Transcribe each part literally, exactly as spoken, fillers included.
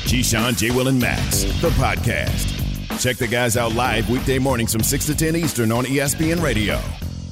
Keyshawn, J. Will, and Max, the podcast. Check the guys out live weekday mornings from six to ten Eastern on E S P N Radio.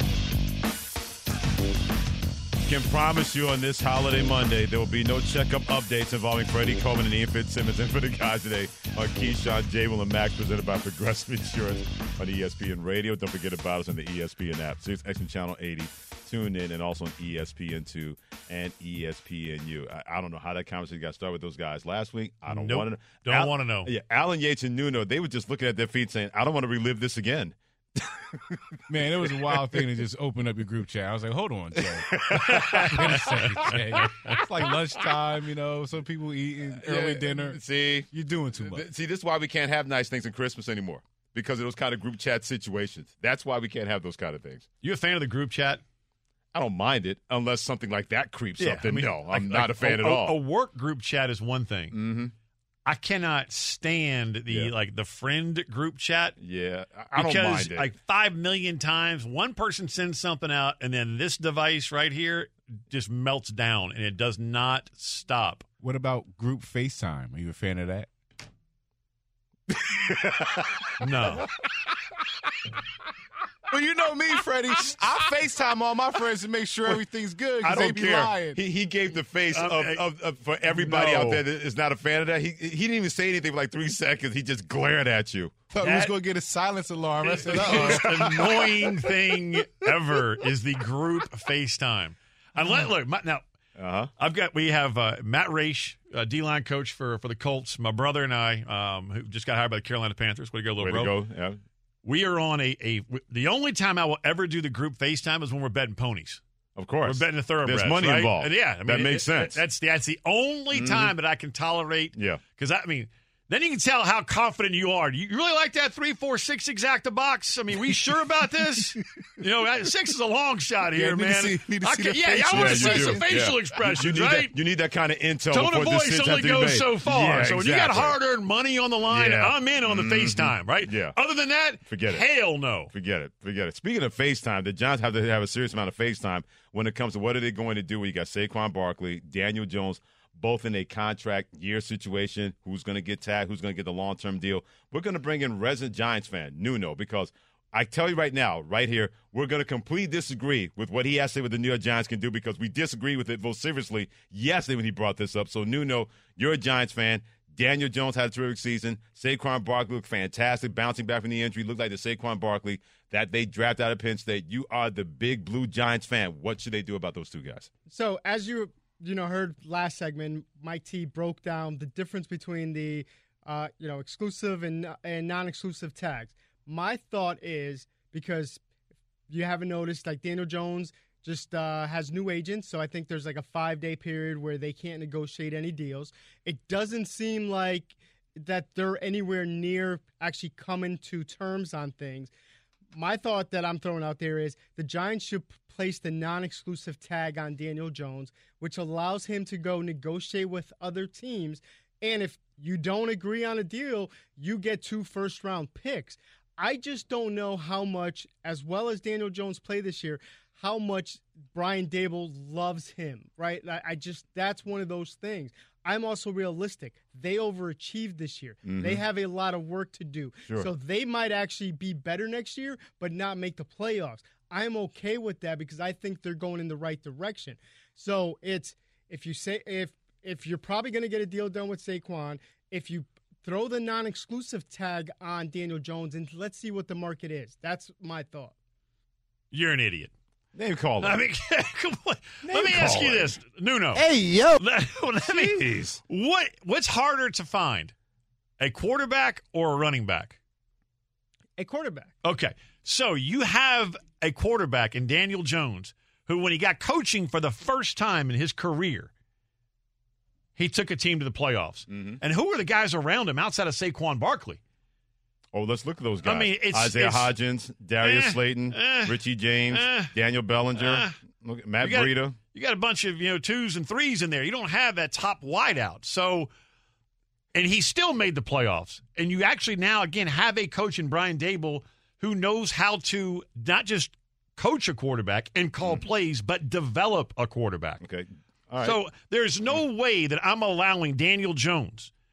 Can promise you on this holiday Monday there will be no checkup updates involving Freddie Coleman and Ian Fitzsimmons. And for the guys today on Keyshawn, J. Will, and Max, presented by Progressive Insurance on E S P N Radio. Don't forget about us on the E S P N app, Sirius X M Channel eighty. Tune in, and also on E S P N two and E S P N U. I, I don't know how that conversation got started with those guys last week. I don't nope. want to know. Don't Al- want to know. Yeah, Alan Yates and Nuno, they were just looking at their feet saying, I don't want to relive this again. Man, it was a wild thing to just open up your group chat. I was like, hold on, Jay. Wait a second, Jay. It's like lunchtime, you know, some people eating early Yeah, dinner. See? You're doing too much. Th- See, this is why we can't have nice things in Christmas anymore, because of those kind of group chat situations. That's why we can't have those kind of things. You a fan of the group chat? I don't mind it unless something like that creeps Yeah, up. Then I mean, no, like- I'm not like a fan a, at all. A work group chat is one thing. Mm-hmm. I cannot stand the Yeah. like the friend group chat. Yeah, I, I because, don't mind it. like five million times, one person sends something out, and then this device right here just melts down, and it does not stop. What about group FaceTime? Are you a fan of that? No. Well, you know me, Freddie. I FaceTime all my friends to make sure everything's good I because they don't be care. lying. He he gave the face Um, of, I- of, of for everybody No. out there that is not a fan of that. He he didn't even say anything for like three seconds. He just glared at you. Thought we was that- going to get a silence alarm. I The said, uh most annoying thing ever is the group FaceTime. Unless, look, my, now Uh huh. I've got we have uh, Matt Raish, uh, D-line coach for for the Colts. My brother and I, um, who just got hired by the Carolina Panthers. Way to go, little Way bro. to go. Yeah. We are on a, a the only time I will ever do the group FaceTime is when we're betting ponies. Of course. We're betting the thoroughbreds. There's money right? involved. And yeah, I mean, That it- makes it- sense. That's that's the only time that I can tolerate. Yeah. Because I mean, then you can tell how confident you are. You really like that three, four, six exacta box? I mean, we sure about this? You know, that- six is a long shot here, Yeah, need to man. see- need to I see can- the yeah, facial I want to Yeah, see you some do. facial Yeah. expressions, You need right? that. You need that kind of intel Tone before of voice decisions only have to be goes made. so far. Yeah, so when you got exactly. hard-earned money on the line, Yeah. I'm in on the FaceTime, right? Yeah. Other than that, Forget it. hell no. Forget it. Forget it. Speaking of FaceTime, the Giants have to have a serious amount of FaceTime when it comes to what are they going to do. You got Saquon Barkley, Daniel Jones, both in a contract year situation. Who's going to get tagged? Who's going to get the long-term deal? We're going to bring in resident Giants fan, Nuno, because I tell you right now, right here, we're going to completely disagree with what he has to say what the New York Giants can do because we disagree with it vociferously yesterday when he brought this up. So, Nuno, you're a Giants fan. Daniel Jones had a terrific season. Saquon Barkley looked fantastic, bouncing back from the injury. Looked like the Saquon Barkley that they drafted out of Penn State. You are the big blue Giants fan. What should they do about those two guys? So as you you know heard last segment, Mike T broke down the difference between the uh, you know exclusive and and non-exclusive tags. My thought is, because you haven't noticed, like Daniel Jones just uh, has new agents, so I think there's like a five-day period where they can't negotiate any deals. It doesn't seem like that they're anywhere near actually coming to terms on things. My thought that I'm throwing out there is the Giants should place the non-exclusive tag on Daniel Jones, which allows him to go negotiate with other teams. And if you don't agree on a deal, you get two first-round picks. I just don't know how much, as well as Daniel Jones played this year, how much Brian Daboll loves him, right? I, I just, that's one of those things. I'm also realistic. They overachieved this year. Mm-hmm. They have a lot of work to do. Sure. So they might actually be better next year, but not make the playoffs. I'm okay with that because I think they're going in the right direction. So it's, if you say, if, if you're probably going to get a deal done with Saquon, if you throw the non-exclusive tag on Daniel Jones and let's see what the market is. That's my thought. You're an idiot. Name call I mean, come on. Let me Name ask you calling. this, Nuno. hey, yo. Let, let me, Jeez. what what's harder to find, a quarterback or a running back? A quarterback. Okay, so you have a quarterback in Daniel Jones who, when he got coaching for the first time in his career, he took a team to the playoffs. Mm-hmm. And who are the guys around him outside of Saquon Barkley? Oh, let's look at those guys. I mean, it's- Isaiah it's- Hodgins, Darius Eh, Slayton, eh, Richie James, eh, Daniel Bellinger, eh. look, Matt You got- Breida. You got a bunch of, you know, twos and threes in there. You don't have that top wideout. So, and he still made the playoffs. And you actually now, again, have a coach in Brian Daboll who knows how to not just coach a quarterback and call Mm-hmm. plays, but develop a quarterback. Okay. All right. So there's no way that I'm allowing Daniel Jones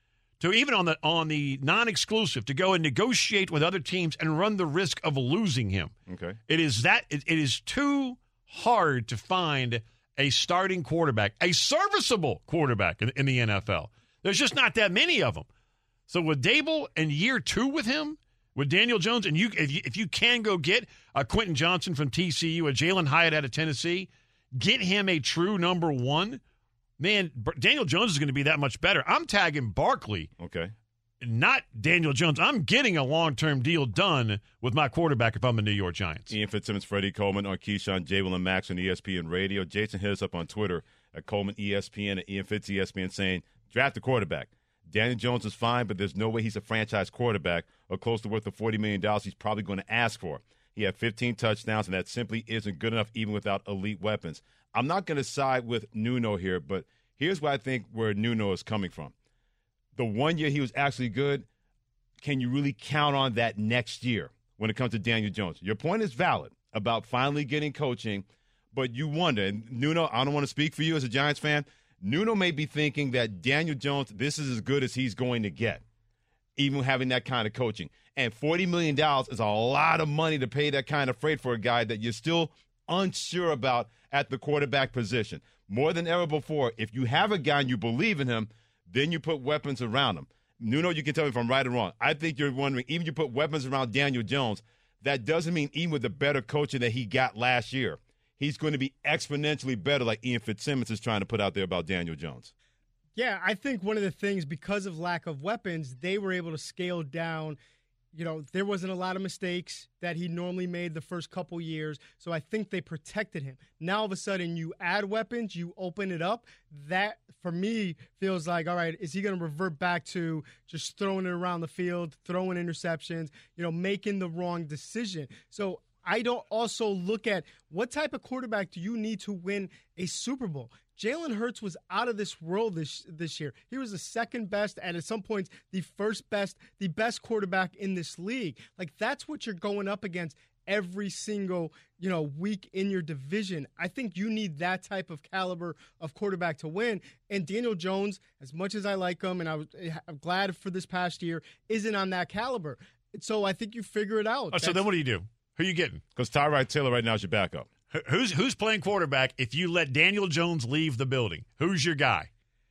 to even on the on the non-exclusive, to go and negotiate with other teams and run the risk of losing him. Okay. It is that it, it is too hard to find a starting quarterback, a serviceable quarterback in, in the N F L. There's just not that many of them. So with Dable and year two with him, with Daniel Jones, and you if you, if you can go get a Quentin Johnson from T C U, a Jalen Hyatt out of Tennessee, get him a true number one, man, Daniel Jones is going to be that much better. I'm tagging Barkley. Okay. Not Daniel Jones. I'm getting a long-term deal done with my quarterback if I'm the New York Giants. Ian Fitzsimmons, Freddie Coleman on Keyshawn, J. Will, and Max on E S P N Radio. Jason hit us up on Twitter at Coleman E S P N and Ian Fitz E S P N saying, draft a quarterback. Daniel Jones is fine, but there's no way he's a franchise quarterback or close to worth the forty million dollars he's probably going to ask for. He had fifteen touchdowns, and that simply isn't good enough even without elite weapons. I'm not going to side with Nuno here, but here's what I think where Nuno is coming from. The one year he was actually good, can you really count on that next year when it comes to Daniel Jones? Your point is valid about finally getting coaching, but you wonder, and Nuno, I don't want to speak for you as a Giants fan, Nuno may be thinking that Daniel Jones, this is as good as he's going to get, even having that kind of coaching. And forty million dollars is a lot of money to pay that kind of freight for a guy that you're still unsure about at the quarterback position. More than ever before, if you have a guy and you believe in him, then you put weapons around him. Nuno, you can tell me if I'm right or wrong. I think you're wondering, even if you put weapons around Daniel Jones, that doesn't mean even with the better coaching that he got last year, he's going to be exponentially better like Ian Fitzsimmons is trying to put out there about Daniel Jones. Yeah, I think one of the things, because of lack of weapons, they were able to scale down. You know, there wasn't a lot of mistakes that he normally made the first couple years, so I think they protected him. Now, all of a sudden, you add weapons, you open it up. That, for me, feels like, all right, is he going to revert back to just throwing it around the field, throwing interceptions, you know, making the wrong decision? So I don't also look at what type of quarterback do you need to win a Super Bowl. Jalen Hurts was out of this world this this year. He was the second best, and at some points, the first best, the best quarterback in this league. Like, that's what you're going up against every single, you know, week in your division. I think you need that type of caliber of quarterback to win. And Daniel Jones, as much as I like him, and I was, I'm glad for this past year, isn't on that caliber. So I think you figure it out. Oh, so then what do you do? Who are you getting? Because Tyrod Taylor right now is your backup. Who's who's playing quarterback if you let Daniel Jones leave the building? Who's your guy?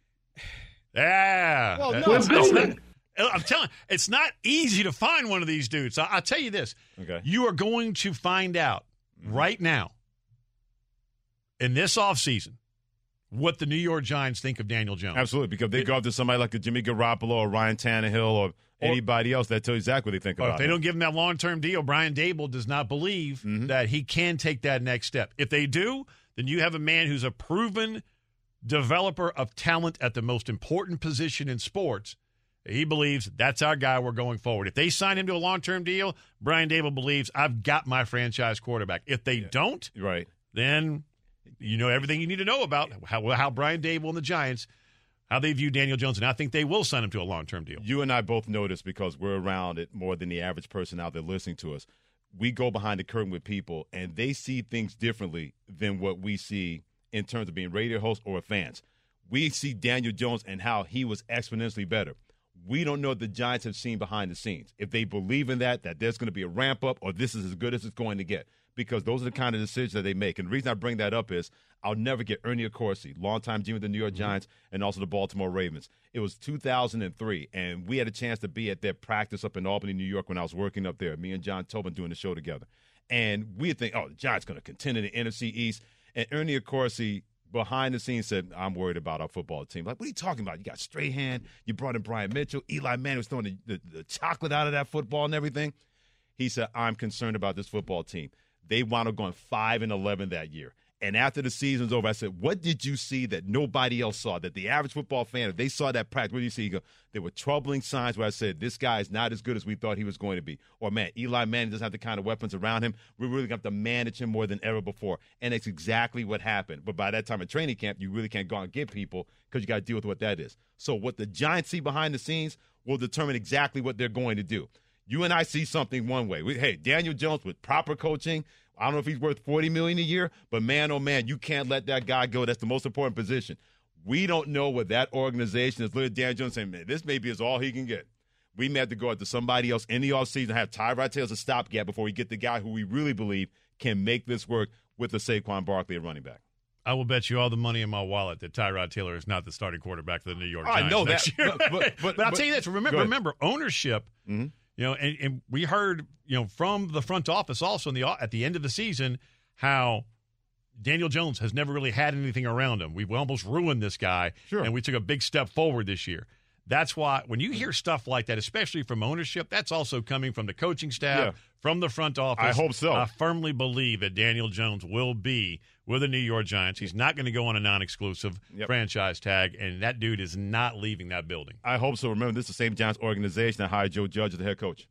Yeah. Well, no. It's not, I'm telling you, it's not easy to find one of these dudes. I, I'll tell you this. Okay. You are going to find out right now in this offseason what the New York Giants think of Daniel Jones. Absolutely, because they it, go up to somebody like a Jimmy Garoppolo or Ryan Tannehill or, or anybody else that tell you exactly what they think or about if they him. don't give him that long-term deal, Brian Dable does not believe mm-hmm. that he can take that next step. If they do, then you have a man who's a proven developer of talent at the most important position in sports. He believes that's our guy we're going forward. If they sign him to a long-term deal, Brian Dable believes I've got my franchise quarterback. If they yeah. don't, right, then you know everything you need to know about how, how Brian Dable and the Giants, how they view Daniel Jones, and I think they will sign him to a long-term deal. You and I both notice, because we're around it more than the average person out there listening to us, we go behind the curtain with people, and they see things differently than what we see in terms of being radio hosts or fans. We see Daniel Jones and how he was exponentially better. We don't know what the Giants have seen behind the scenes. If they believe in that, that there's going to be a ramp-up or this is as good as it's going to get, because those are the kind of decisions that they make. And the reason I bring that up is I'll never get Ernie Accorsi, longtime G M of the New York Giants and also the Baltimore Ravens. It was two thousand three, and we had a chance to be at their practice up in Albany, New York when I was working up there, me and John Tobin doing the show together. And we think, oh, the Giants going to contend in the N F C East. And Ernie Accorsi, behind the scenes, said, I'm worried about our football team. Like, what are you talking about? You got Strahan, you brought in Brian Mitchell, Eli Manning was throwing the, the, the chocolate out of that football and everything. He said, I'm concerned about this football team. They wound up going five and eleven that year. And after the season's over, I said, what did you see that nobody else saw, that the average football fan, if they saw that practice, what do you see? You go, there were troubling signs where I said, this guy is not as good as we thought he was going to be. Or, man, Eli Manning doesn't have the kind of weapons around him. We're really going to have to manage him more than ever before. And it's exactly what happened. But by that time in training camp, you really can't go out and get people because you got to deal with what that is. So what the Giants see behind the scenes will determine exactly what they're going to do. You and I see something one way. We, hey, Daniel Jones with proper coaching, I don't know if he's worth forty million dollars a year, but man, oh man, you can't let that guy go. That's the most important position. We don't know what that organization is. Look at Dan Jones saying, man, this maybe is all he can get. We may have to go out to somebody else in the offseason and have Tyrod Taylor as a stopgap before we get the guy who we really believe can make this work with the Saquon Barkley at running back. I will bet you all the money in my wallet that Tyrod Taylor is not the starting quarterback for the New York Giants. I know next that. Year. But, but, but, but I'll tell you this. Remember, remember ownership, mm-hmm. you know, and, and we heard, you know, from the front office also in the at the end of the season how Daniel Jones has never really had anything around him. We've almost ruined this guy, sure. and we took a big step forward this year. That's why when you hear stuff like that, especially from ownership, that's also coming from the coaching staff, yeah. from the front office. I hope so. I firmly believe that Daniel Jones will be with the New York Giants. He's not going to go on a non-exclusive yep. franchise tag, and that dude is not leaving that building. I hope so. Remember, this is the same Giants organization that hired Joe Judge as the head coach.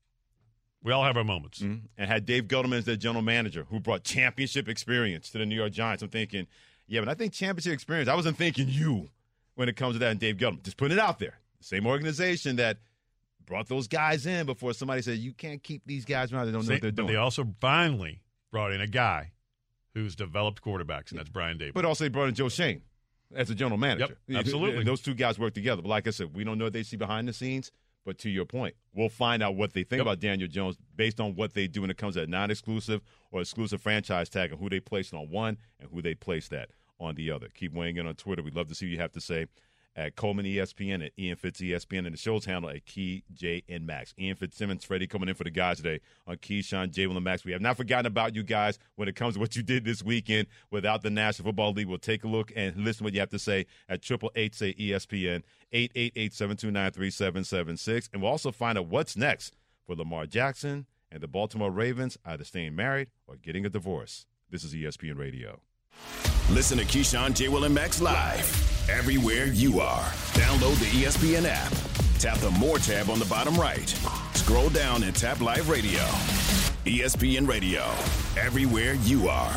We all have our moments. Mm-hmm. And had Dave Gettleman as their general manager who brought championship experience to the New York Giants. I'm thinking, yeah, but I think championship experience, I wasn't thinking you when it comes to that and Dave Gettleman. Just putting it out there. The same organization that brought those guys in before somebody said, you can't keep these guys around. They don't know See, what they're doing. But they also finally brought in a guy who's developed quarterbacks, and that's Brian Daboll. But also they brought in Joe Schoen as a general manager. Yep, absolutely. And those two guys work together. But like I said, we don't know what they see behind the scenes. But to your point, we'll find out what they think yep. about Daniel Jones based on what they do when it comes to non-exclusive or exclusive franchise tag and who they placed on one and who they placed at on the other. Keep weighing in on Twitter. We'd love to see what you have to say at Coleman E S P N, at Ian Fitz E S P N, and the show's handle at Key, J, and Max. Ian Fitzsimmons, Freddie coming in for the guys today on Keyshawn, J, Will, and Max. We have not forgotten about you guys when it comes to what you did this weekend without the National Football League. We'll take a look and listen to what you have to say at eight eight eight, say E S P N, eight eight eight, seven two nine, three seven seven six. And we'll also find out what's next for Lamar Jackson and the Baltimore Ravens, either staying married or getting a divorce. This is E S P N Radio. Listen to Keyshawn, J, Will, and Max live everywhere you are. Download the E S P N app. Tap the More tab on the bottom right. Scroll down and tap Live Radio. E S P N Radio, everywhere you are.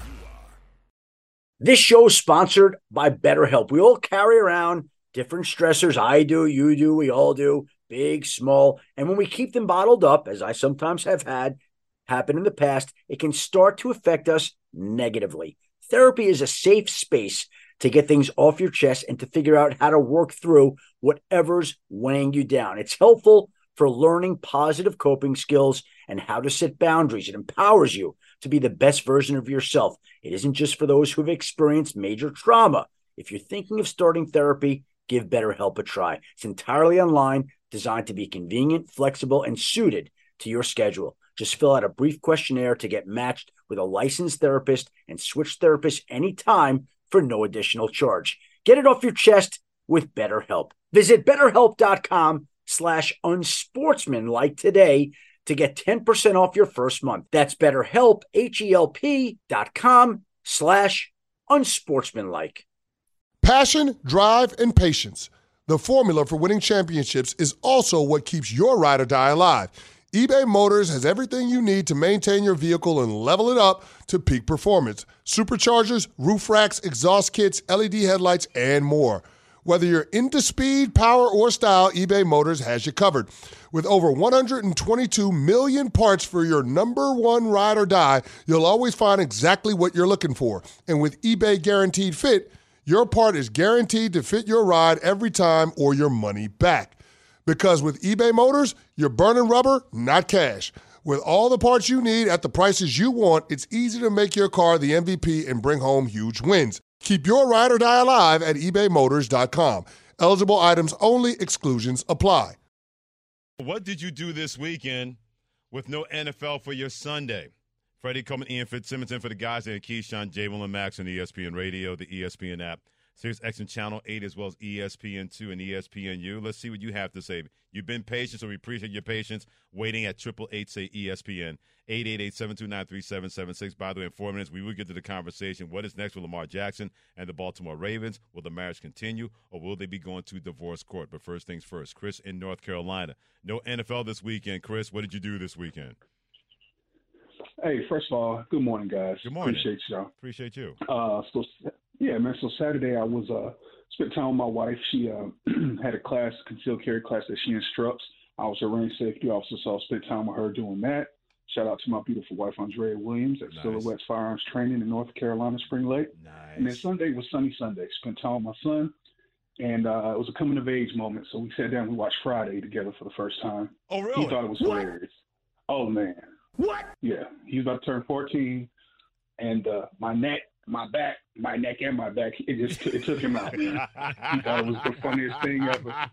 This show is sponsored by BetterHelp. We all carry around different stressors. I do, you do, we all do, big, small. And when we keep them bottled up, as I sometimes have had happen in the past, it can start to affect us negatively. Therapy is a safe space to get things off your chest and to figure out how to work through whatever's weighing you down. It's helpful for learning positive coping skills and how to set boundaries. It empowers you to be the best version of yourself. It isn't just for those who've experienced major trauma. If you're thinking of starting therapy, give BetterHelp a try. It's entirely online, designed to be convenient, flexible, and suited to your schedule. Just fill out a brief questionnaire to get matched with a licensed therapist and switch therapists anytime for no additional charge. Get it off your chest with BetterHelp. Visit BetterHelp.com slash unsportsmanlike today to get ten percent off your first month. That's BetterHelp, H-E-L-P dot com slash unsportsmanlike. Passion, drive, and patience. The formula for winning championships is also what keeps your ride or die alive. eBay Motors has everything you need to maintain your vehicle and level it up to peak performance. Superchargers, roof racks, exhaust kits, L E D headlights, and more. Whether you're into speed, power, or style, eBay Motors has you covered. With over one hundred twenty-two million parts for your number one ride or die, you'll always find exactly what you're looking for. And with eBay Guaranteed Fit, your part is guaranteed to fit your ride every time or your money back. Because with eBay Motors, you're burning rubber, not cash. With all the parts you need at the prices you want, it's easy to make your car the M V P and bring home huge wins. Keep your ride or die alive at ebay motors dot com. Eligible items only. Exclusions apply. What did you do this weekend with no N F L for your Sunday? Freddie Coleman, Ian Fitzsimmons in for the guys and Keyshawn, J, Will, and Max on E S P N Radio, the E S P N app, Sirius X M Channel eight, as well as E S P N two and E S P N U. Let's see what you have to say. You've been patient, so we appreciate your patience. Waiting at eight eight eight, say E S P N, eight eight eight, seven two nine, three seven seven six. By the way, in four minutes, we will get to the conversation. What is next with Lamar Jackson and the Baltimore Ravens? Will the marriage continue, or will they be going to divorce court? But first things first, Chris in North Carolina. No N F L this weekend. Chris, what did you do this weekend? Hey, first of all, good morning, guys. Good morning. Appreciate y'all. Appreciate you. Uh, so yeah, man. So Saturday, I was uh spent time with my wife. She uh had a class, concealed carry class that she instructs. I was her range safety officer, so I spent time with her doing that. Shout out to my beautiful wife, Andrea Williams, at Nice. Silhouette's Firearms Training in North Carolina, Spring Lake. Nice. And then Sunday was Sunny Sunday. Spent time with my son, and uh, it was a coming of age moment. So we sat down and we watched Friday together for the first time. Oh, really? He thought it was hilarious. Oh, man. What? Yeah. He was about to turn fourteen, and uh, my neck, my back, my neck and my back, it just it took him out, man. He thought it was the funniest thing ever.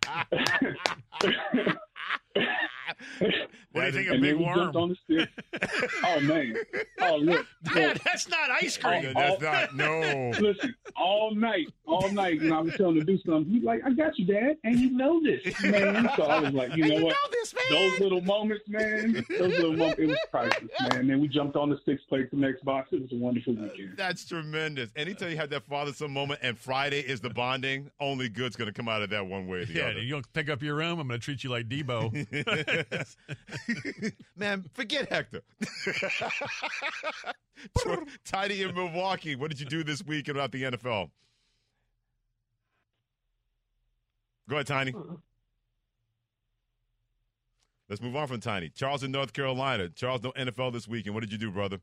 What do you think of And Big then we Worm? jumped on the stick. Oh, man. Oh, look. Dad, look. that's not ice cream. Yeah, that's not, no. Listen, all night, all night, when I was telling him to do something, he's like, I got you, Dad, and you know this, man. So I was like, you know you what? know this, man. Those little moments, man, those little moments, it was priceless, man. And then we jumped on the sticks, played some Xbox. It was a wonderful weekend. That's tremendous. Anytime you have that father-son moment and Friday is the bonding, only good's going to come out of that one way or the Yeah, other. you don't pick up your room, I'm going to treat you like Debo. Man, forget Hector. Tiny in Milwaukee, what did you do this week about the N F L? Go ahead, Tiny. Let's move on from Tiny. Charles in North Carolina. Charles, no N F L this weekend. What did you do, brother?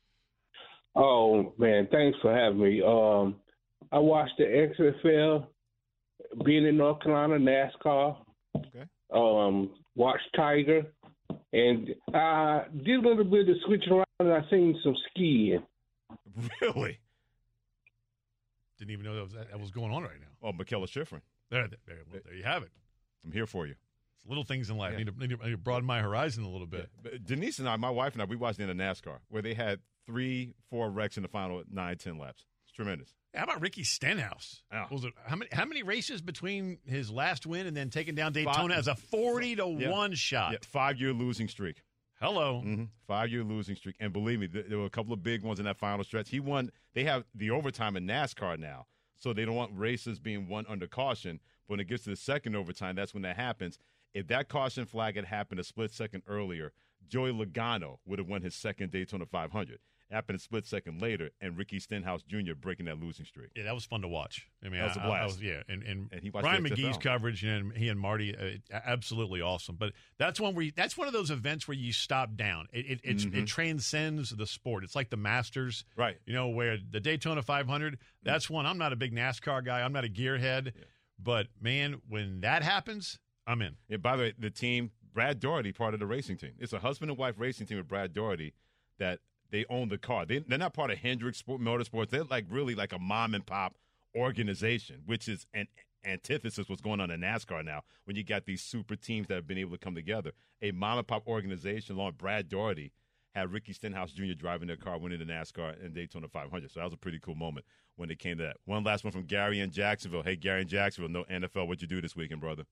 Oh, man, thanks for having me. Um, I watched the X F L, being in North Carolina, NASCAR. Okay. Um, watched Tiger, and I did a little bit of switching around, and I seen some skiing. Really? Didn't even know that was, that was going on right now. Oh, Michaela Schifrin. There, there, well, there you have it. I'm here for you. It's little things in life. Yeah. I need, to, need, to, need to broaden my horizon a little bit. But Denise and I, my wife and I, we watched the end of NASCAR where they had three, four wrecks in the final nine, ten laps. It's tremendous. How about Ricky Stenhouse? Yeah. Was it how many how many races between his last win and then taking down Daytona Five. as a forty to Yeah. one shot? Yeah, five-year losing streak. Hello. Mm-hmm. Five-year losing streak. And believe me, th- there were a couple of big ones in that final stretch. He won. They have the overtime in NASCAR now, so they don't want races being won under caution. But when it gets to the second overtime, that's when that happens. If that caution flag had happened a split second earlier, Joey Logano would have won his second Daytona five hundred. Happened a split second later, and Ricky Stenhouse Junior breaking that losing streak. Yeah, that was fun to watch. I mean, That was a I- I blast. was- yeah, and and, And he watched Brian the X F L. McGee's coverage and he and Marty, uh, absolutely awesome. But that's one where you, that's one of those events where you stop down. It it, it's, Mhm. it transcends the sport. It's like the Masters, Right. You know, where the Daytona five hundred. That's one. I'm not a big NASCAR guy. I'm not a gearhead, Yeah. but man, when that happens, I'm in. Yeah, by the way, the team, Brad Doherty, part of the racing team. It's a husband and wife racing team with Brad Doherty that they own the car. They, they're not part of Hendrick Sport, Motorsports. They're like really like a mom and pop organization, which is an antithesis of what's going on in NASCAR now when you got these super teams that have been able to come together. A mom and pop organization along with Brad Doherty had Ricky Stenhouse Junior driving their car, winning the NASCAR and Daytona five hundred. So that was a pretty cool moment when it came to that. One last one from Gary in Jacksonville. Hey, Gary in Jacksonville, no N F L. What'd you do this weekend, brother?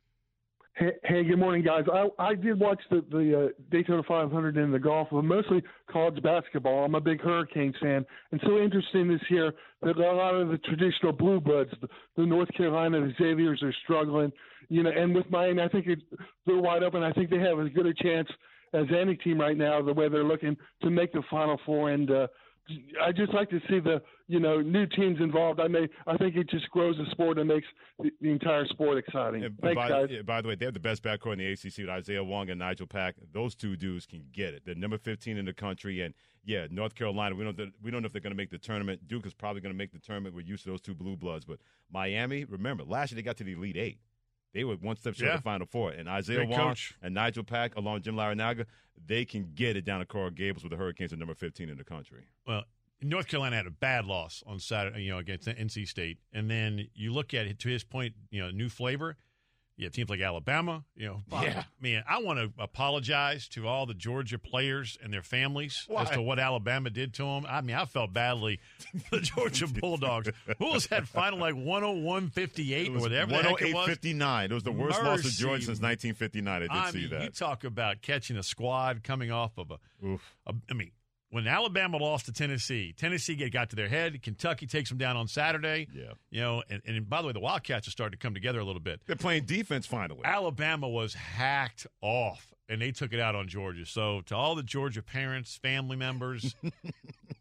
Hey, hey, good morning, guys. I, I did watch the, the uh, Daytona five hundred in the golf, but mostly college basketball. I'm a big Hurricanes fan. And so interesting this year that a lot of the traditional blue bloods, the, the North Carolina, the Xaviers are struggling. You know, and with Miami, I think it, they're wide open. I think they have as good a chance as any team right now, the way they're looking to make the Final Four. And uh, I just like to see the, you know, new teams involved. I may, I think it just grows the sport and makes the, the entire sport exciting. And Thanks, by, guys. yeah, by the way, they have the best backcourt in the A C C with Isaiah Wong and Nigel Pack. Those two dudes can get it. They're number fifteen in the country, and yeah, North Carolina. We don't we don't know if they're going to make the tournament. Duke is probably going to make the tournament. We're used to those two blue bloods, but Miami. Remember, last year they got to the Elite Eight. They were one step short Yeah. of the Final Four, and Isaiah Great Wong coach. and Nigel Pack, along with Jim Larinaga, they can get it down at Coral Gables with the Hurricanes at number fifteen in the country. Well, North Carolina had a bad loss on Saturday, you know, against N C State, and then you look at it to his point, you know, new flavor. You have teams like Alabama, you know. Yeah. Man, I want to apologize to all the Georgia players and their families Why? as to what Alabama did to them. I mean, I felt badly for the Georgia Bulldogs. What was that final, like one oh one fifty-eight or whatever the heck it was? fifty-nine. It was the worst loss to Mercy. Georgia since nineteen fifty-nine. I did I see mean, that. you talk about catching a squad coming off of a, Oof. a I mean, when Alabama lost to Tennessee, Tennessee get, got to their head. Kentucky takes them down on Saturday. Yeah. You know, and, and by the way, the Wildcats are starting to come together a little bit. They're playing defense finally. Alabama was hacked off, and they took it out on Georgia. So to all the Georgia parents, family members,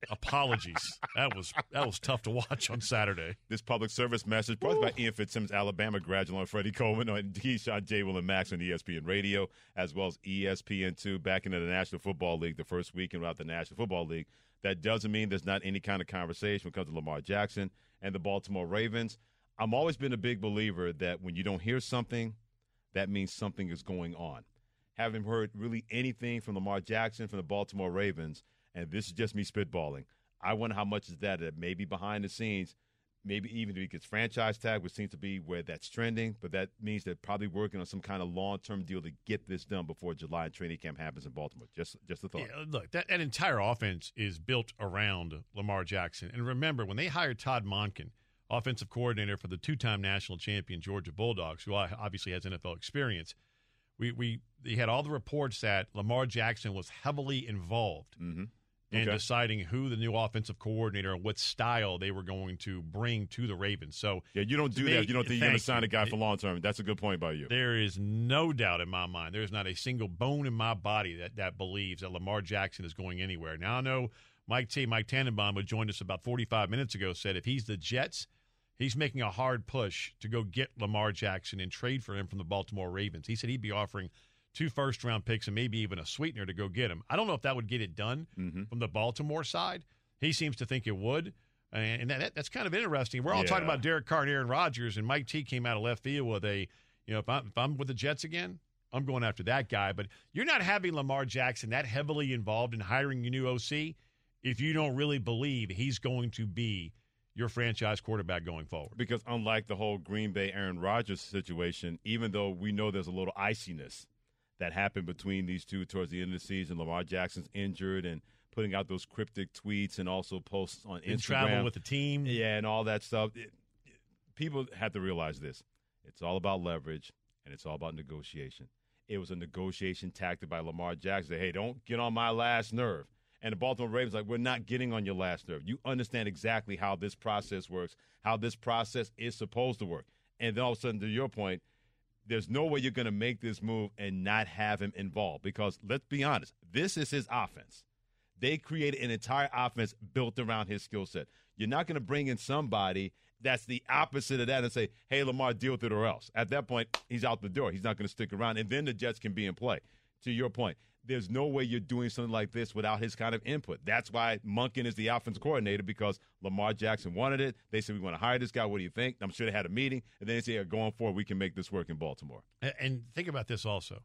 Apologies. That was that was tough to watch on Saturday. This public service message brought by Ian Fitzsimmons, Alabama graduate, on Freddie Coleman, on Keyshawn, J. Will, and Max on E S P N Radio, as well as E S P N two, back into the National Football League, the first weekend without the National Football League. That doesn't mean there's not any kind of conversation when it comes to Lamar Jackson and the Baltimore Ravens. I've always been a big believer that when you don't hear something, that means something is going on. Haven't heard really anything from Lamar Jackson, from the Baltimore Ravens, and this is just me spitballing. I wonder how much is that, that maybe behind the scenes, maybe even if he gets franchise tag, which seems to be where that's trending, but that means they're probably working on some kind of long-term deal to get this done before July and training camp happens in Baltimore. Just just a thought. Yeah, look, that, that entire offense is built around Lamar Jackson. And remember, when they hired Todd Monken, offensive coordinator for the two-time national champion Georgia Bulldogs, who obviously has N F L experience, we we they had all the reports that Lamar Jackson was heavily involved mm-hmm. in okay. deciding who the new offensive coordinator and what style they were going to bring to the Ravens. So yeah, you don't do me, that. You don't think you're going to sign you. a guy for long term. That's a good point by you. There is no doubt in my mind. There is not a single bone in my body that, that believes that Lamar Jackson is going anywhere. Now I know Mike T. Mike Tannenbaum, who joined us about forty-five minutes ago, said if he's the Jets, he's making a hard push to go get Lamar Jackson and trade for him from the Baltimore Ravens. He said he'd be offering two first-round picks and maybe even a sweetener to go get him. I don't know if that would get it done mm-hmm. from the Baltimore side. He seems to think it would, and that, that's kind of interesting. We're all yeah. talking about Derek Carr and Aaron Rodgers, and Mike T came out of left field with a, you know, if I'm, if I'm with the Jets again, I'm going after that guy. But you're not having Lamar Jackson that heavily involved in hiring your new O C if you don't really believe he's going to be your franchise quarterback going forward. Because unlike the whole Green Bay Aaron Rodgers situation, even though we know there's a little iciness that happened between these two towards the end of the season, Lamar Jackson's injured and putting out those cryptic tweets and also posts on Didn't Instagram. travel with the team. Yeah, and all that stuff. It, it, people have to realize this. It's all about leverage, and it's all about negotiation. It was a negotiation tactic by Lamar Jackson. Say, hey, don't get on my last nerve. And the Baltimore Ravens like, we're not getting on your last nerve. You understand exactly how this process works, how this process is supposed to work. And then all of a sudden, to your point, there's no way you're going to make this move and not have him involved because, let's be honest, this is his offense. They created an entire offense built around his skill set. You're not going to bring in somebody that's the opposite of that and say, hey, Lamar, deal with it or else. At that point, he's out the door. He's not going to stick around, and then the Jets can be in play. To your point, there's no way you're doing something like this without his kind of input. That's why Monken is the offensive coordinator, because Lamar Jackson wanted it. They said, we want to hire this guy. What do you think? I'm sure they had a meeting. And then they said, going forward, we can make this work in Baltimore. And think about this also.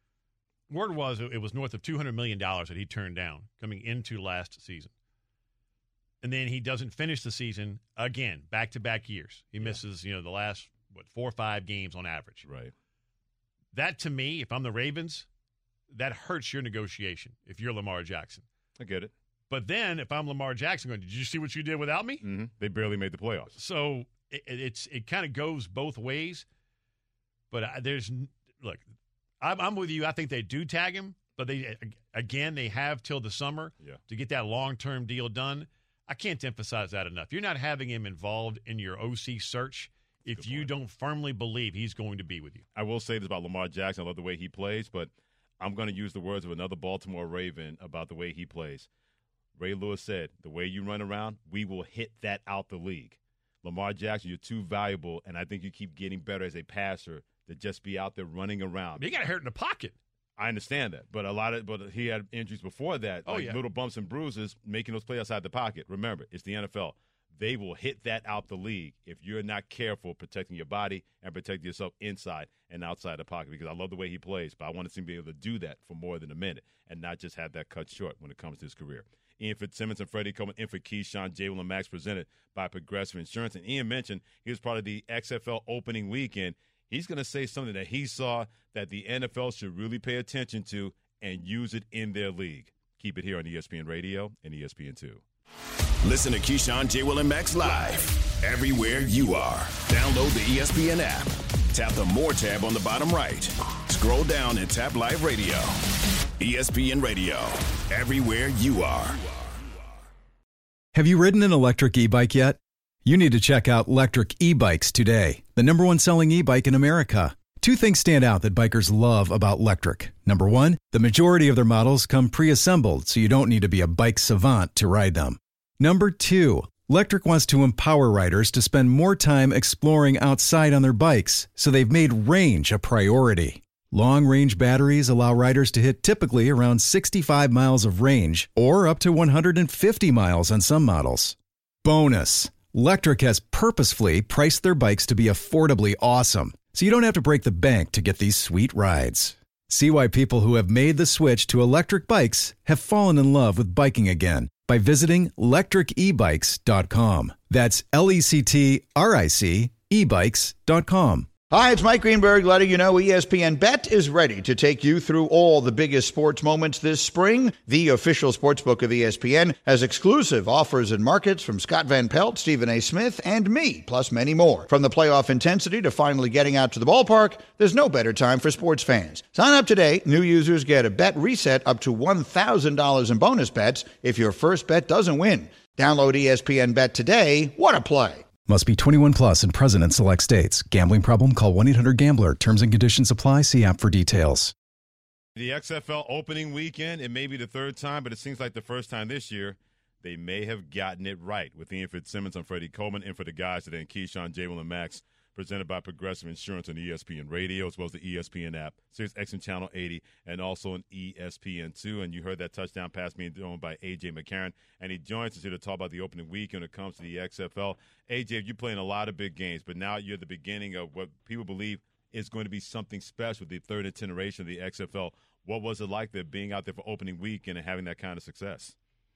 Word was it was north of two hundred million dollars that he turned down coming into last season. And then he doesn't finish the season again, back-to-back years. He yeah. misses, you know, the last, what, four or five games on average. Right. That, to me, if I'm the Ravens, that hurts your negotiation if you're Lamar Jackson. I get it. But then if I'm Lamar Jackson going, did you see what you did without me? Mm-hmm. They barely made the playoffs. So it, it's it kind of goes both ways. But I, there's – look, I'm, I'm with you. I think they do tag him. But, they again, they have till the summer yeah. to get that long-term deal done. I can't emphasize that enough. You're not having him involved in your O C search if Good you point. don't firmly believe he's going to be with you. I will say this about Lamar Jackson. I love the way he plays, but I'm going to use the words of another Baltimore Raven about the way he plays. Ray Lewis said, the way you run around, we will hit that out the league. Lamar Jackson, you're too valuable, and I think you keep getting better as a passer to just be out there running around. He got hurt in the pocket. I understand that, but a lot of but he had injuries before that, oh, like yeah. little bumps and bruises, making those plays outside the pocket. Remember, it's the N F L. They will hit that out the league if you're not careful protecting your body and protecting yourself inside and outside the pocket, because I love the way he plays, but I want to see him be able to do that for more than a minute and not just have that cut short when it comes to his career. Ian Fitzsimmons and Freddie Coleman in for Keyshawn, J. Will, and Max, presented by Progressive Insurance. And Ian mentioned he was part of the X F L opening weekend. He's going to say something that he saw that the N F L should really pay attention to and use it in their league. Keep it here on E S P N Radio and E S P N two. Listen to Keyshawn, J. Will, and Max live everywhere you are. Download the E S P N app. Tap the More tab on the bottom right. Scroll down and tap Live Radio. E S P N Radio, everywhere you are. Have you ridden an electric e-bike yet? You need to check out Lectric E-Bikes today, the number one selling e-bike in America. Two things stand out that bikers love about Lectric. Number one, the majority of their models come pre-assembled, so you don't need to be a bike savant to ride them. Number two, Lectric wants to empower riders to spend more time exploring outside on their bikes, so they've made range a priority. Long-range batteries allow riders to hit typically around sixty-five miles of range or up to one hundred fifty miles on some models. Bonus, Lectric has purposefully priced their bikes to be affordably awesome, so you don't have to break the bank to get these sweet rides. See why people who have made the switch to electric bikes have fallen in love with biking again by visiting lectric e bikes dot com. That's L E C T R I C e bikes dot com. Hi, it's Mike Greenberg letting you know E S P N Bet is ready to take you through all the biggest sports moments this spring. The official sportsbook of E S P N has exclusive offers and markets from Scott Van Pelt, Stephen A. Smith, and me, plus many more. From the playoff intensity to finally getting out to the ballpark, there's no better time for sports fans. Sign up today. New users get a bet reset up to one thousand dollars in bonus bets if your first bet doesn't win. Download E S P N Bet today. What a play. Must be twenty-one plus and present in select states. Gambling problem? Call one eight hundred gambler. Terms and conditions apply. See app for details. The X F L opening weekend, it may be the third time, but it seems like the first time this year, they may have gotten it right. With Ian Fitzsimmons, I'm Freddie Coleman, and for the guys today, and Keyshawn, J. Will, and Max, presented by Progressive Insurance on E S P N Radio, as well as the E S P N app, Sirius X M Channel eighty, and also on E S P N two. And you heard that touchdown pass being thrown by A J. McCarron, and he joins us here to talk about the opening week when it comes to the X F L. A J, you're playing a lot of big games, but now you're at the beginning of what people believe is going to be something special, the third iteration of the X F L. What was it like there being out there for opening week and having that kind of success?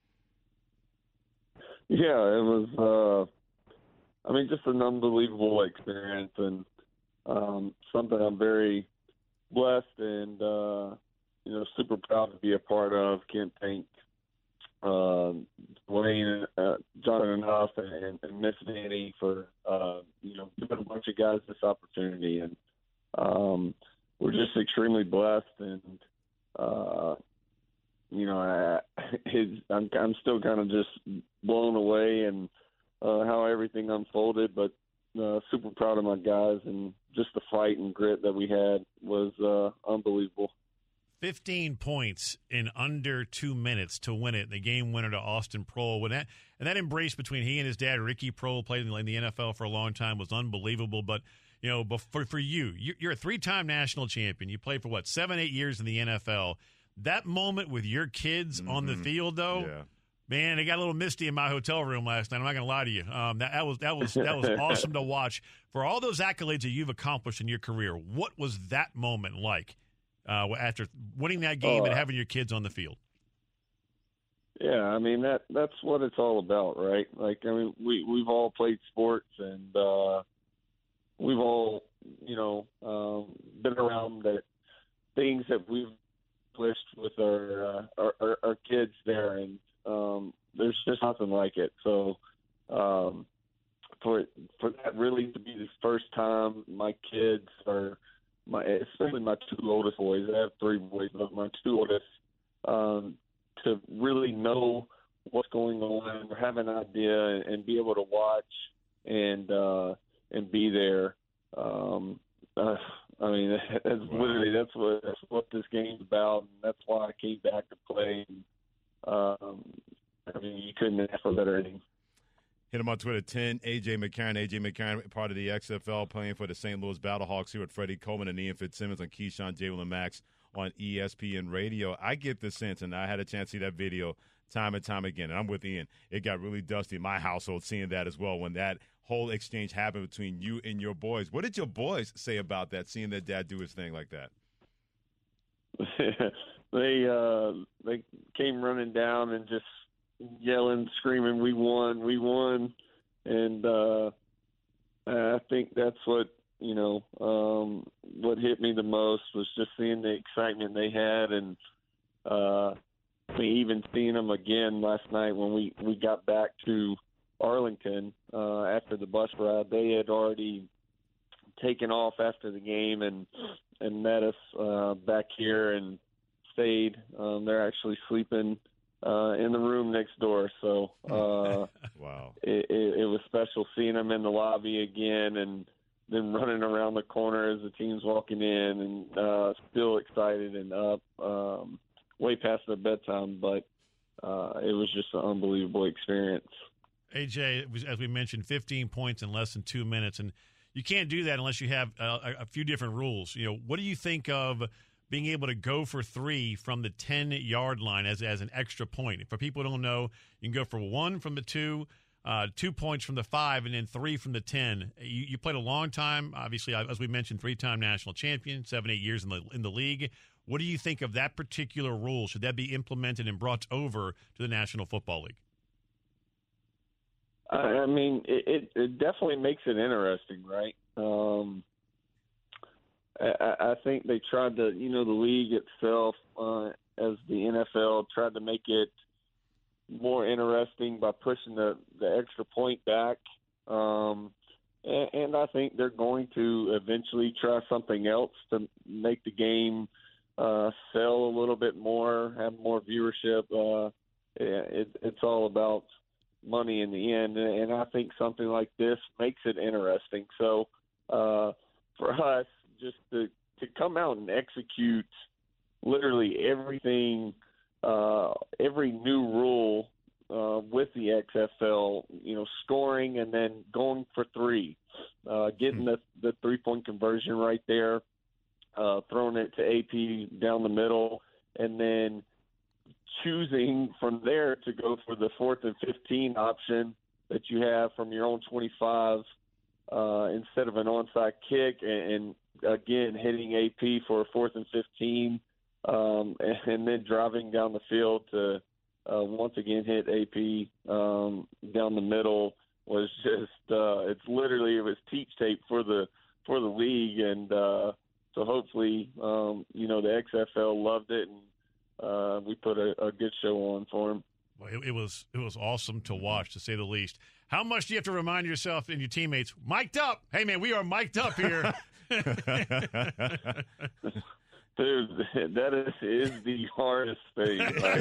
Yeah, it was, uh, I mean, just an unbelievable experience and um, something I'm very blessed and, uh, you know, super proud to be a part of. Can't thank uh, Dwayne, uh, Jonathan Huff, and, and Miss Nanny for, uh, you know, giving a bunch of guys this opportunity. And um, we're just extremely blessed. And, uh, you know, I, his, I'm, I'm still kind of just blown away and uh, how everything unfolded, but uh, super proud of my guys, and just the fight and grit that we had was uh, unbelievable. fifteen points in under two minutes to win it. The game winner to Austin Proehl. When that, and that embrace between he and his dad, Ricky Proehl, played in the N F L for a long time, was unbelievable. But, you know, for, for you, you're a three-time national champion. You played for, what, seven, eight years in the N F L. That moment with your kids mm-hmm. on the field, though, yeah. Man, it got a little misty in my hotel room last night. I'm not going to lie to you. Um, that, that was that was that was awesome to watch. For all those accolades that you've accomplished in your career, what was that moment like uh, after winning that game uh, and having your kids on the field? Yeah, I mean that that's what it's all about, right? Like, I mean, we we've all played sports, and uh, we've all, you know, um, been around the things that we've accomplished with our uh, our, our, our kids there, and Um, there's just nothing like it. So um, for for that really to be the first time my kids are, my especially my two oldest boys, I have three boys, but my two oldest, um, to really know what's going on or have an idea and, and be able to watch and uh, and be there. Um, uh, I mean, that's wow. literally that's what that's what this game's about, and that's why I came back to play. And, Um, I mean, you couldn't ask for better innings. Hit him on Twitter, ten A J McCarron. A J McCarron, part of the X F L, playing for the Saint Louis Battlehawks here with Freddie Coleman and Ian Fitzsimmons on Keyshawn, J. Will, and Max on E S P N Radio. I get the sense, and I had a chance to see that video time and time again, and I'm with Ian. It got really dusty in my household seeing that as well when that whole exchange happened between you and your boys. What did your boys say about that, seeing their dad do his thing like that? They uh, they came running down and just yelling, screaming, "We won! We won!" And uh, I think that's what you know. Um, what hit me the most was just seeing the excitement they had, and uh, even seeing them again last night when we, we got back to Arlington uh, after the bus ride. They had already taken off after the game and and met us uh, back here and stayed. Um, they're actually sleeping uh, in the room next door. So uh, wow, it, it, it was special seeing them in the lobby again and then running around the corner as the team's walking in, and uh, still excited and up, um, way past their bedtime. But uh, it was just an unbelievable experience. A J, it was, as we mentioned, fifteen points in less than two minutes, and you can't do that unless you have uh, a, a few different rules. You know, what do you think of being able to go for three from the ten-yard line as as an extra point? For people who don't know, you can go for one from the two, uh, two points from the five, and then three from the ten. You, you played a long time, obviously, as we mentioned, three-time national champion, seven, eight years in the in the league. What do you think of that particular rule? Should that be implemented and brought over to the National Football League? I mean, it, it, it definitely makes it interesting, right? Um, I, I think they tried to, you know, the league itself, uh, as the N F L, tried to make it more interesting by pushing the, the extra point back. Um, and, and I think they're going to eventually try something else to make the game uh, sell a little bit more, have more viewership. Uh, it, it's all about money in the end, and I think something like this makes it interesting. So uh, for us, just to, to come out and execute literally everything, uh, every new rule uh, with the X F L, you know, scoring and then going for three, uh, getting the, the three-point conversion right there, uh, throwing it to A P down the middle, and then choosing from there to go for the fourth and fifteen option that you have from your own twenty-five uh, instead of an onside kick, and, and again hitting A P for a fourth and fifteen, um, and, and then driving down the field to uh, once again hit A P um, down the middle was just uh, it's literally it was teach tape for the for the league, and uh, so hopefully um, you know the X F L loved it, and Uh, we put a, a good show on for him. Well, it, it was it was awesome to watch, to say the least. How much do you have to remind yourself and your teammates, mic'd up? Hey, man, we are mic'd up here. Dude, that is, is the hardest thing.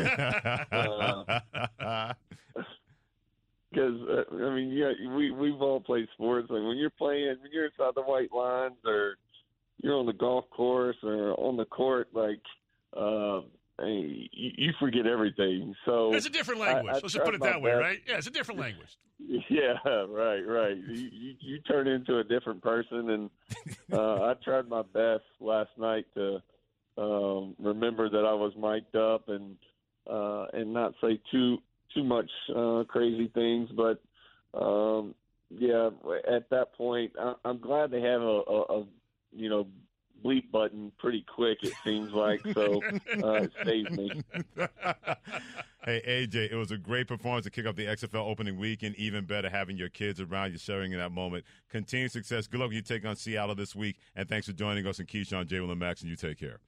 Because, uh, uh, I mean, yeah, we, we've all played sports. Like when you're playing, when you're inside the white lines or you're on the golf course or on the court, like, uh, you, you forget everything. So it's a different language. I, I Let's just put it that way, best. Right? Yeah, it's a different language. Yeah, right, right. You, you, you turn into a different person, and uh, I tried my best last night to um, remember that I was mic'd up and uh, and not say too too much uh, crazy things. But um, yeah, at that point, I, I'm glad they have a, a, a you know. bleep button pretty quick, it seems like, so uh, it saved me. Hey, A J, it was a great performance to kick off the X F L opening week, and even better having your kids around you sharing in that moment. Continued success. Good luck when you take on Seattle this week, and thanks for joining us. And Keyshawn, J. Will, and Max, and you take care.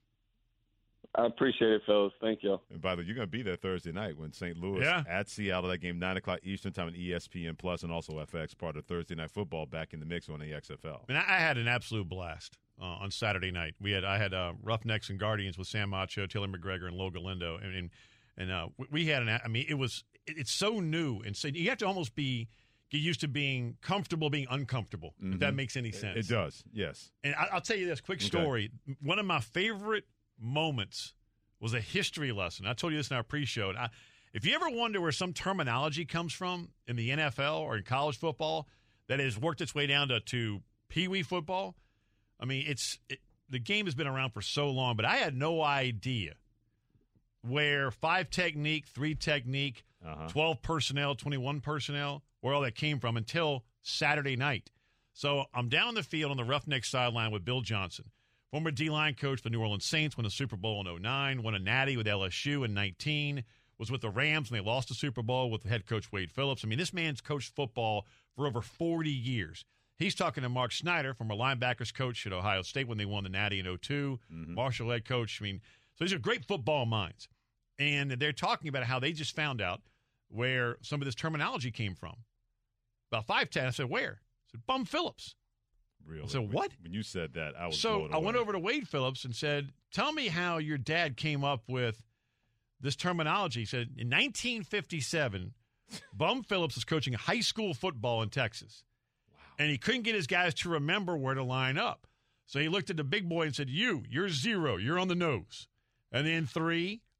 I appreciate it, fellas. Thank you. And by the way, you're going to be there Thursday night when Saint Louis yeah. at Seattle. That game, nine o'clock Eastern time on E S P N Plus and also F X, part of Thursday Night Football, back in the mix on the X F L. And I had an absolute blast uh, on Saturday night. We had I had uh, Roughnecks and Guardians with Sam Macho, Taylor McGregor, and Lo Galindo. And, and, and uh, we had an – I mean, it was – it's so new. And so you have to almost be – get used to being comfortable being uncomfortable, mm-hmm. if that makes any sense. It, it does, yes. And I, I'll tell you this, quick story. Okay. One of my favorite moments – was a history lesson. I told you this in our pre-show. I, if you ever wonder where some terminology comes from in the N F L or in college football that has worked its way down to, to Pee-wee football, I mean, it's it, the game has been around for so long, but I had no idea where five technique, three technique, uh-huh. twelve personnel, twenty-one personnel, where all that came from until Saturday night. So I'm down the field on the Roughnecks sideline with Bill Johnson, former D-line coach for the New Orleans Saints, won the Super Bowl in oh nine, won a Natty with L S U in nineteen, was with the Rams when they lost the Super Bowl with head coach Wade Phillips. I mean, this man's coached football for over forty years. He's talking to Mark Snyder, former linebackers coach at Ohio State when they won the Natty in oh two, mm-hmm. Marshall head coach. I mean, so these are great football minds. And they're talking about how they just found out where some of this terminology came from. About five ten, I said, where? I said, Bum Phillips. Really? So what? When you said that, I was so blown I away. went over to Wade Phillips and said, "Tell me how your dad came up with this terminology." He said, "In nineteen fifty-seven, Bum Phillips was coaching high school football in Texas, wow. and he couldn't get his guys to remember where to line up. So he looked at the big boy and said, 'You, you're zero, you're on the nose, and then three,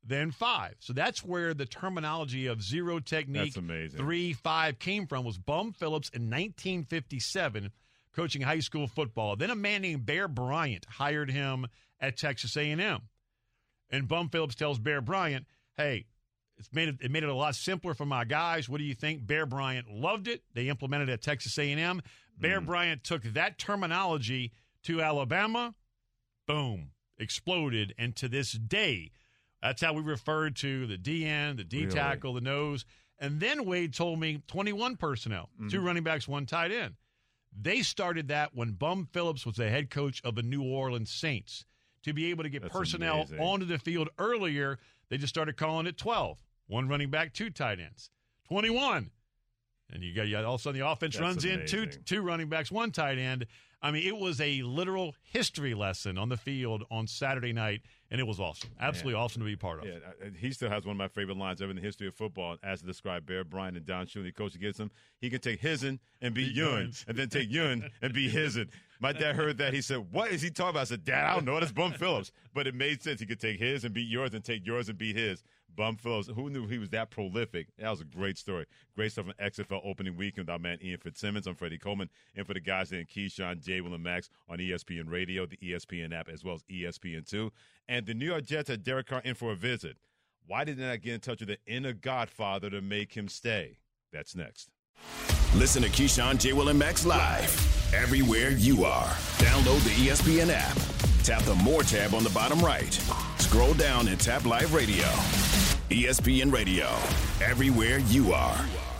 then five. So that's where the terminology of zero technique, That's amazing. three, five came from, was Bum Phillips in nineteen fifty-seven, coaching high school football. Then a man named Bear Bryant hired him at Texas A and M. And Bum Phillips tells Bear Bryant, hey, it's made it, it made it a lot simpler for my guys. What do you think? Bear Bryant loved it. They implemented it at Texas A and M. Bear Mm. Bryant took that terminology to Alabama. Boom. Exploded. And to this day, that's how we refer to the D N, the D Really? tackle, the nose. And then Wade told me twenty-one personnel, Mhm. two running backs, one tight end. They started that when Bum Phillips was the head coach of the New Orleans Saints. To be able to get That's personnel amazing. onto the field earlier, they just started calling it twelve. One running back, two tight ends. twenty-one. And you got, you got all of a sudden the offense That's runs in, two, amazing. two running backs, one tight end. I mean, it was a literal history lesson on the field on Saturday night, and it was awesome. Absolutely awesome to be part of. Yeah, I- he still has one of my favorite lines ever in the history of football, as to describe Bear Bryant and Don Shula. The coach gets him. He can take his'n and be yun, and then take yun and be his'n. My dad heard that. He said, what is he talking about? I said, Dad, I don't know. That's Bum Phillips. But it made sense. He could take his and beat yours and take yours and beat his. Bum Phillips. Who knew he was that prolific? That was a great story. Great stuff from X F L opening weekend with our man Ian Fitzsimmons. I'm Freddie Coleman. And for the guys there in Keyshawn, Jay, Will, and Max on E S P N Radio, the E S P N app, as well as E S P N two. And the New York Jets had Derek Carr in for a visit. Why did they not get in touch with the inner godfather to make him stay? That's next. Listen to Keyshawn, J. Will, and Max live everywhere you are. Download the E S P N app. Tap the More tab on the bottom right. Scroll down and tap Live Radio. E S P N Radio. Everywhere you are.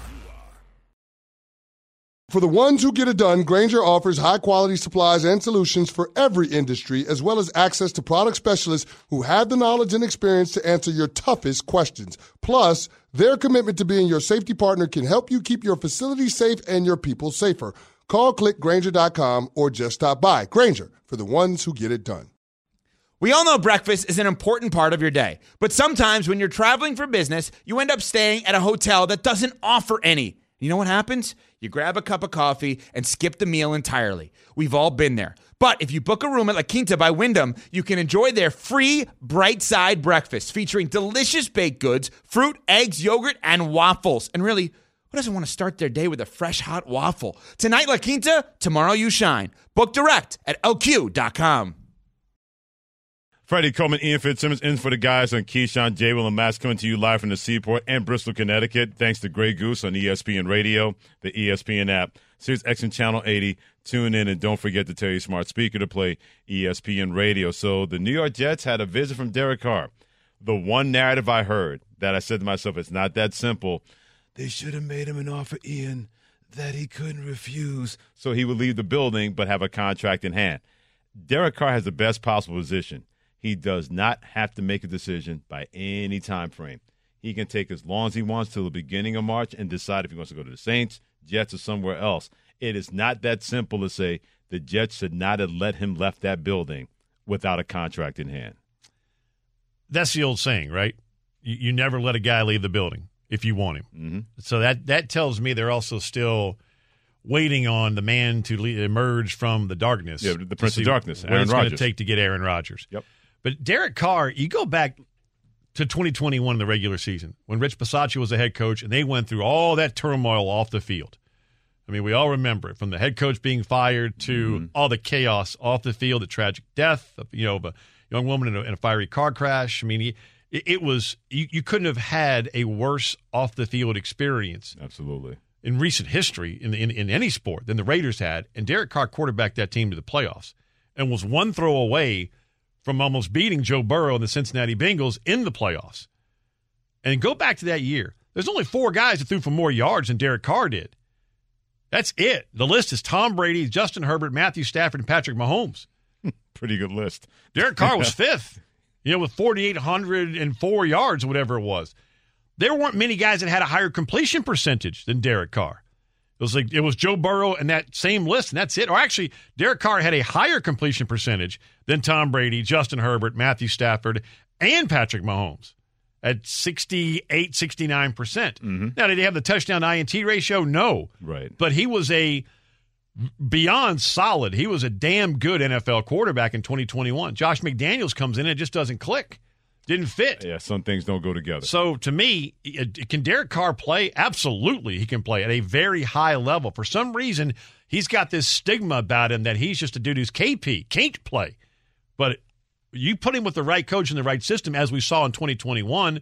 For the ones who get it done, Grainger offers high-quality supplies and solutions for every industry, as well as access to product specialists who have the knowledge and experience to answer your toughest questions. Plus, their commitment to being your safety partner can help you keep your facility safe and your people safer. Call click Grainger dot com or just stop by. Grainger, for the ones who get it done. We all know breakfast is an important part of your day, but sometimes when you're traveling for business, you end up staying at a hotel that doesn't offer any. You know what happens? You grab a cup of coffee and skip the meal entirely. We've all been there. But if you book a room at La Quinta by Wyndham, you can enjoy their free Bright Side breakfast featuring delicious baked goods, fruit, eggs, yogurt, and waffles. And really, who doesn't want to start their day with a fresh hot waffle? Tonight, La Quinta, tomorrow you shine. Book direct at L Q dot com. Freddie Coleman, Ian Fitzsimmons, in for the guys on Keyshawn, J. Will, and Max, coming to you live from the Seaport and Bristol, Connecticut. Thanks to Grey Goose on E S P N Radio, the E S P N app, Sirius X M Channel eighty. Tune in, and don't forget to tell your smart speaker to play E S P N Radio. So the New York Jets had a visit from Derek Carr. The one narrative I heard that I said to myself, it's not that simple. They should have made him an offer, Ian, that he couldn't refuse, so he would leave the building but have a contract in hand. Derek Carr has the best possible position. He does not have to make a decision by any time frame. He can take as long as he wants till the beginning of March and decide if he wants to go to the Saints, Jets, or somewhere else. It is not that simple to say the Jets should not have let him left that building without a contract in hand. That's the old saying, right? You, you never let a guy leave the building if you want him. Mm-hmm. So that, that tells me they're also still waiting on the man to le- emerge from the darkness. Yeah, the to Prince of see Darkness, what Aaron it's going to Rodgers. take to get Aaron Rodgers. Yep. But Derek Carr, you go back to twenty twenty-one in the regular season when Rich Bisaccia was the head coach and they went through all that turmoil off the field. I mean, we all remember it, from the head coach being fired to Mm-hmm. all the chaos off the field, the tragic death of, you know, of a young woman in a, in a fiery car crash. I mean, it, it was you, you couldn't have had a worse off the field experience. Absolutely. In recent history, in, in in any sport, than the Raiders had, and Derek Carr quarterbacked that team to the playoffs, and was one throw away from almost beating Joe Burrow and the Cincinnati Bengals in the playoffs. And go back to that year. There's only four guys that threw for more yards than Derek Carr did. That's it. The list is Tom Brady, Justin Herbert, Matthew Stafford, and Patrick Mahomes. Pretty good list. Derek Carr was fifth, you know, with four thousand eight hundred four yards or whatever it was. There weren't many guys that had a higher completion percentage than Derek Carr. It was like it was Joe Burrow in that same list, and that's it. Or actually, Derek Carr had a higher completion percentage than Tom Brady, Justin Herbert, Matthew Stafford, and Patrick Mahomes at sixty-eight, sixty-nine percent. Mm-hmm. Now, did he have the touchdown I N T ratio? No. Right. But he was a beyond solid. He was a damn good N F L quarterback in twenty twenty-one. Josh McDaniels comes in and it just doesn't click. didn't fit. Yeah, some things don't go together. So to me, can Derek Carr play? Absolutely, he can play at a very high level. For some reason, he's got this stigma about him that he's just a dude who's K P, can't play. But you put him with the right coach and the right system, as we saw in twenty twenty-one,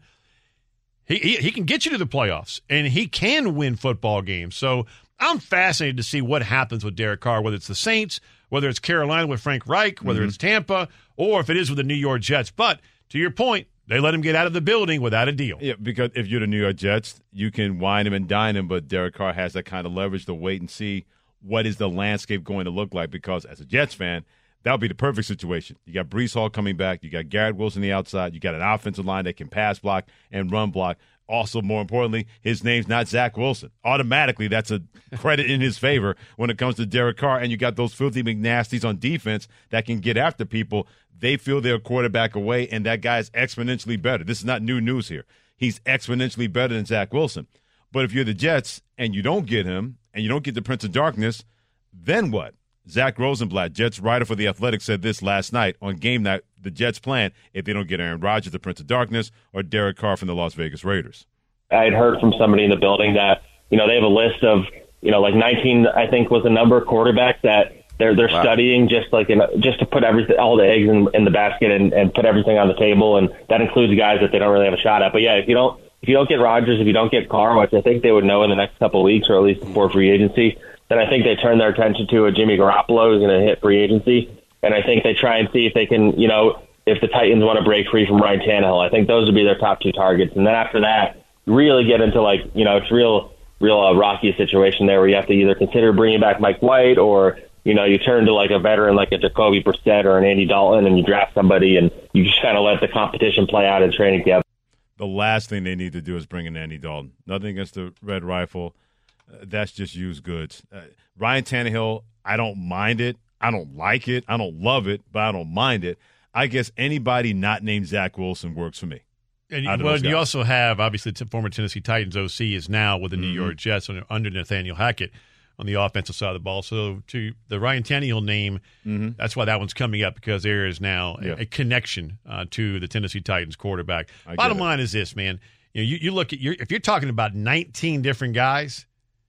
he, he, he can get you to the playoffs, and he can win football games. So I'm fascinated to see what happens with Derek Carr, whether it's the Saints, whether it's Carolina with Frank Reich, whether mm-hmm. it's Tampa, or if it is with the New York Jets. But to your point, they let him get out of the building without a deal. Yeah, because if you're the New York Jets, you can wine him and dine him, but Derek Carr has that kind of leverage to wait and see what is the landscape going to look like, because as a Jets fan, that would be the perfect situation. You got Breece Hall coming back. You got Garrett Wilson on the outside. You got an offensive line that can pass block and run block. Also, more importantly, his name's not Zach Wilson. Automatically, that's a credit in his favor when it comes to Derek Carr. And you got those filthy McNasties on defense that can get after people. They feel their quarterback away, and that guy's exponentially better. This is not new news here. He's exponentially better than Zach Wilson. But if you're the Jets and you don't get him and you don't get the Prince of Darkness, then what? Zach Rosenblatt, Jets writer for The Athletic, said this last night on game night. The Jets plan if they don't get Aaron Rodgers, the Prince of Darkness, or Derek Carr from the Las Vegas Raiders. I had heard from somebody in the building that, you know, they have a list of, you know, like nineteen, I think was the number of quarterbacks that they're they're wow. studying just like in, just to put everything, all the eggs in, in the basket and, and put everything on the table, and that includes guys that they don't really have a shot at. But yeah, if you don't if you don't get Rodgers, if you don't get Carr, which I think they would know in the next couple of weeks or at least before free agency, then I think they turn their attention to a Jimmy Garoppolo who's going to hit free agency, and I think they try and see if they can, you know, if the Titans want to break free from Ryan Tannehill. I think those would be their top two targets, and then after that, really get into like, you know, it's real, real uh, rocky situation there where you have to either consider bringing back Mike White or, you know, you turn to like a veteran like a Jacoby Brissett or an Andy Dalton and you draft somebody and you just kind of let the competition play out in training camp. The last thing they need to do is bring in Andy Dalton. Nothing against the Red Rifle. Uh, that's just used goods. Uh, Ryan Tannehill, I don't mind it. I don't like it. I don't love it, but I don't mind it. I guess anybody not named Zach Wilson works for me. And well, you also have, obviously, the former Tennessee Titans O C is now with the New mm-hmm. York Jets under Nathaniel Hackett on the offensive side of the ball. So to the Ryan Tannehill name, mm-hmm. that's why that one's coming up, because there is now a, yeah. a connection uh, to the Tennessee Titans quarterback. I Bottom line is this, man. You know, you, you look at your, if you're talking about nineteen different guys,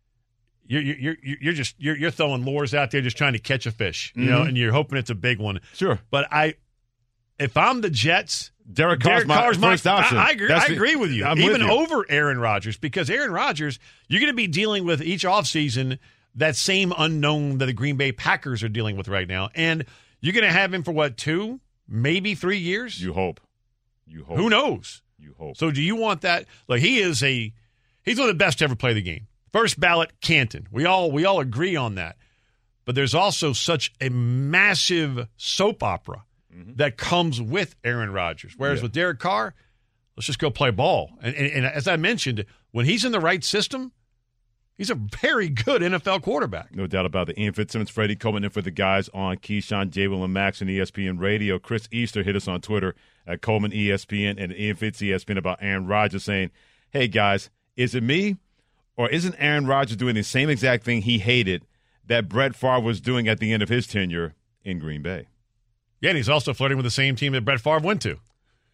you're you're you're, you're just you're, you're throwing lures out there just trying to catch a fish, you mm-hmm. know, and you're hoping it's a big one. Sure, but I, if I'm the Jets. Derek Carr's, Derek Carr's my first option. I, I agree, I agree with you. I'm Even with you. over Aaron Rodgers, because Aaron Rodgers, you're going to be dealing with each offseason that same unknown that the Green Bay Packers are dealing with right now. And you're going to have him for, what, two, maybe three years? You hope. You hope. Who knows? You hope. So do you want that? Like, he is a – he's one of the best to ever play the game. First ballot, Canton. We all we all agree on that. But there's also such a massive soap opera mm-hmm. that comes with Aaron Rodgers. Whereas yeah. with Derek Carr, let's just go play ball. And, and, and as I mentioned, when he's in the right system, he's a very good N F L quarterback. No doubt about it. Ian Fitzsimmons, Freddie Coleman in for the guys on Keyshawn, J. Will, and Max and E S P N Radio. Chris Easter hit us on Twitter at Coleman E S P N and Ian Fitz E S P N about Aaron Rodgers saying, hey, guys, is it me or isn't Aaron Rodgers doing the same exact thing he hated that Brett Favre was doing at the end of his tenure in Green Bay? Yeah, and he's also flirting with the same team that Brett Favre went to.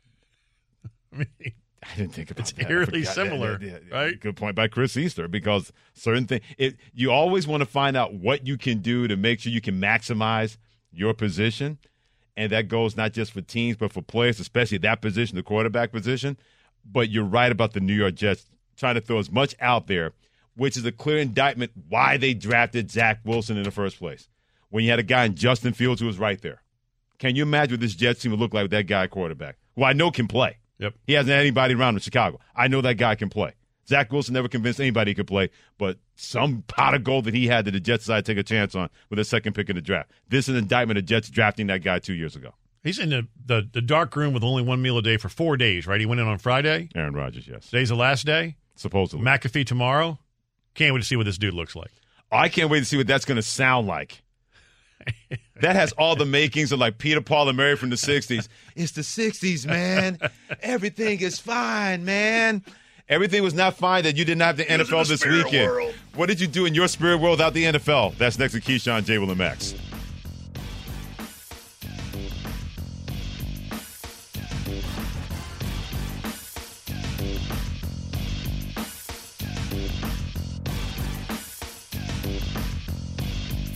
I mean, I didn't think about it's that. eerily similar, yeah, yeah, right? Good point by Chris Easter, because certain things, it, you always want to find out what you can do to make sure you can maximize your position, and that goes not just for teams but for players, especially that position, the quarterback position. But you're right about the New York Jets trying to throw as much out there, which is a clear indictment why they drafted Zach Wilson in the first place. When you had a guy in Justin Fields who was right there. Can you imagine what this Jets team would look like with that guy quarterback, who I know can play? Yep. He hasn't had anybody around in Chicago. I know that guy can play. Zach Wilson never convinced anybody he could play, but some pot of gold that he had that the Jets decided to take a chance on with a second pick in the draft. This is an indictment of Jets drafting that guy two years ago. He's in the, the, the dark room with only one meal a day for four days, right? He went in on Friday. Aaron Rodgers, yes. Today's the last day? Supposedly. McAfee tomorrow. Can't wait to see what this dude looks like. Oh, I can't wait to see what that's going to sound like. That has all the makings of like Peter, Paul, and Mary from the sixties. It's the sixties, man. Everything is fine, man. Everything was not fine that you didn't have the N F L the this weekend. World. What did you do in your spirit world without the N F L? That's next to Keyshawn, J. Will, and Max.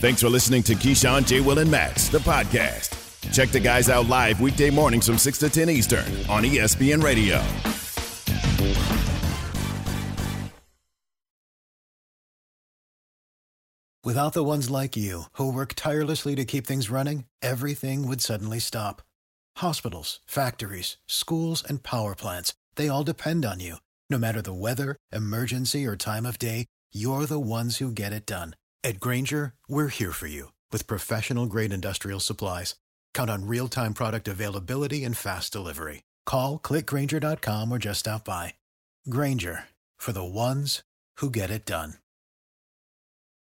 Thanks for listening to Keyshawn, J. Will, and Max, the podcast. Check the guys out live weekday mornings from six to ten Eastern on E S P N Radio. Without the ones like you, who work tirelessly to keep things running, everything would suddenly stop. Hospitals, factories, schools, and power plants, they all depend on you. No matter the weather, emergency, or time of day, you're the ones who get it done. At Grainger, we're here for you with professional-grade industrial supplies. Count on real-time product availability and fast delivery. Call, click Grainger dot com, or just stop by. Grainger, for the ones who get it done.